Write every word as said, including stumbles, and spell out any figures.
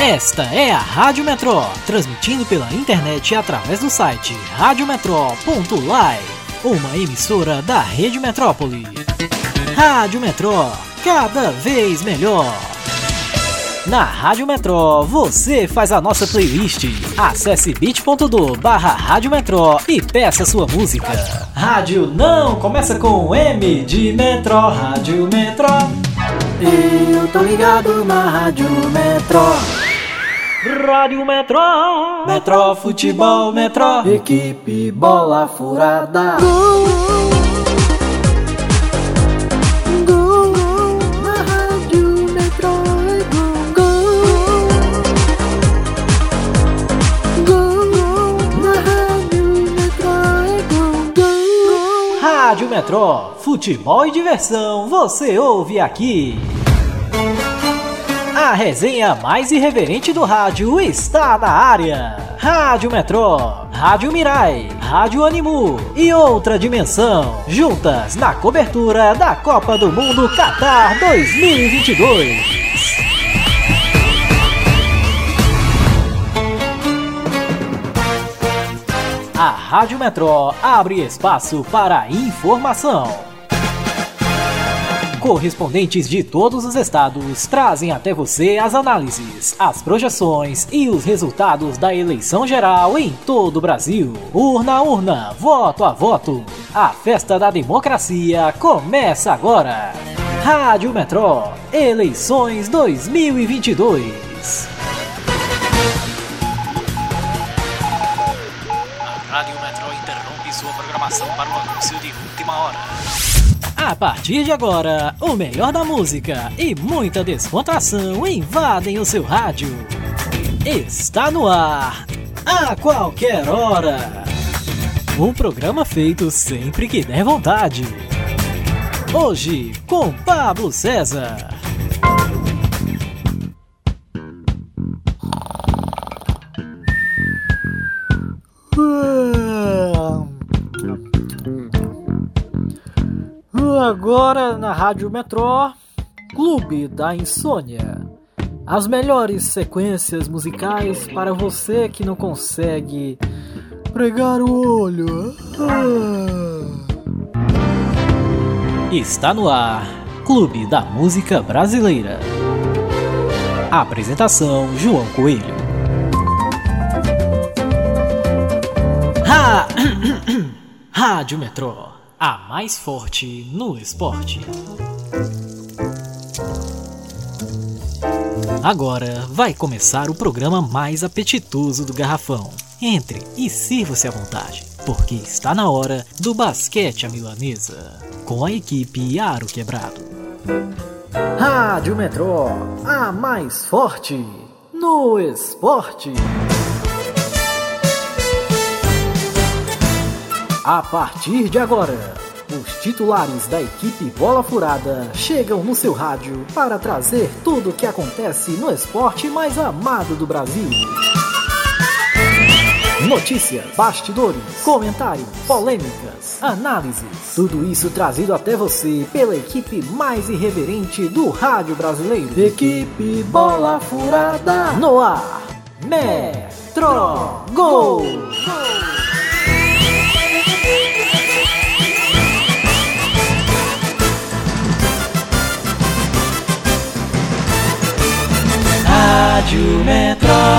Esta é a Rádio Metrô, transmitindo pela internet através do site rádio metrô ponto live, uma emissora da Rede Metrópole. Rádio Metrô, cada vez melhor. Na Rádio Metrô, você faz a nossa playlist. Acesse bit ponto do barra Rádio Metrô e peça sua música. Rádio não começa com M de Metrô, Rádio Metrô. Eu tô ligado na Rádio Metrô. Rádio Metrô, Metrô Futebol, Metrô. Equipe bola furada. Gol, gol, gol, na Rádio Metrô é gol, gol, gol, gol, na Rádio Metrô é gol, gol. Rádio Metrô, futebol e diversão, você ouve aqui. A resenha mais irreverente do rádio está na área. Rádio Metrô, Rádio Mirai, Rádio Animu e outra dimensão, juntas na cobertura da Copa do Mundo Qatar dois mil e vinte e dois. A Rádio Metrô abre espaço para a informação. Correspondentes de todos os estados trazem até você as análises, as projeções e os resultados da eleição geral em todo o Brasil. Urna a urna, voto a voto. A festa da democracia começa agora. Rádio Metrô, eleições dois mil e vinte e dois. A Rádio Metrô interrompe sua programação para o anúncio de última hora. A partir de agora, o melhor da música e muita descontração invadem o seu rádio. Está no ar, a qualquer hora. Um programa feito sempre que der vontade. Hoje, com Pablo César. Agora na Rádio Metrô, Clube da Insônia. As melhores sequências musicais para você que não consegue pregar o olho. Está no ar, Clube da Música Brasileira. Apresentação: João Coelho. Ha! Rádio Metrô, a mais forte no esporte. Agora vai começar o programa mais apetitoso do garrafão. Entre e sirva-se à vontade, porque está na hora do basquete à milanesa, com a equipe Aro Quebrado. Rádio Metrô, a mais forte no esporte. A partir de agora, os titulares da equipe Bola Furada chegam no seu rádio para trazer tudo o que acontece no esporte mais amado do Brasil. Notícias, bastidores, comentários, polêmicas, análises. Tudo isso trazido até você pela equipe mais irreverente do rádio brasileiro. Equipe Bola Furada. No ar, Metro Gol! Rádio Metrô,